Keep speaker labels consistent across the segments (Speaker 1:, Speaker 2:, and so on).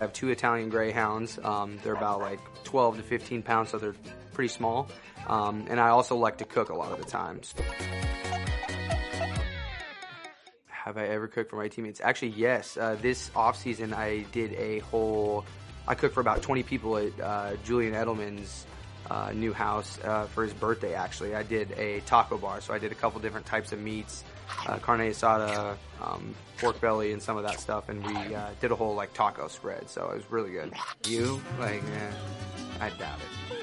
Speaker 1: I have 2 Italian Greyhounds. They're about like 12 to 15 pounds, so they're pretty small. And I also like to cook a lot of the times. Have I ever cooked for my teammates? Actually, yes. This off-season, I cooked for about 20 people at Julian Edelman's new house for his birthday, actually. I did a taco bar, so I did a couple different types of meats, carne asada, pork belly, and some of that stuff, and we did a whole like taco spread, so it was really good. You? Like, I doubt it.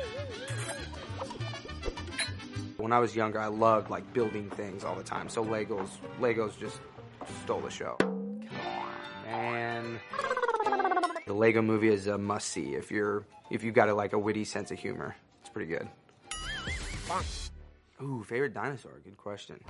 Speaker 1: When I was younger, I loved like building things all the time, so Legos just stole the show. Come on, man. The Lego Movie is a must-see if you've got a witty sense of humor. It's pretty good. Ooh, favorite dinosaur? Good question.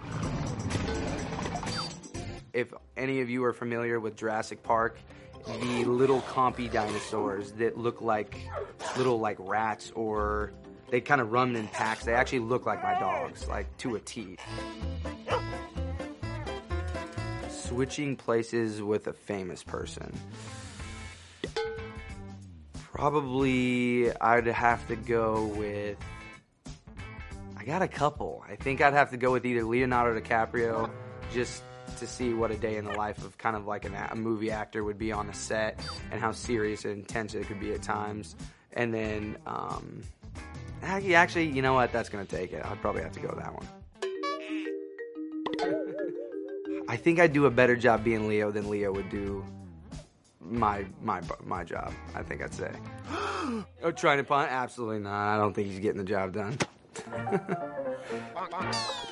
Speaker 1: If any of you are familiar with Jurassic Park, the little compy dinosaurs that look like little like rats, or they kind of run in packs. They actually look like my dogs, like to a T. Switching places with a famous person. Probably I'd have to go with, I got a couple. I think I'd have to go with either Leonardo DiCaprio, just to see what a day in the life of kind of like a movie actor would be on a set and how serious and intense it could be at times. And then, actually, you know what? That's going to take it. I'd probably have to go with that one. I think I'd do a better job being Leo than Leo would do my job, I think I'd say. Oh, trying to punt? Absolutely not. I don't think he's getting the job done.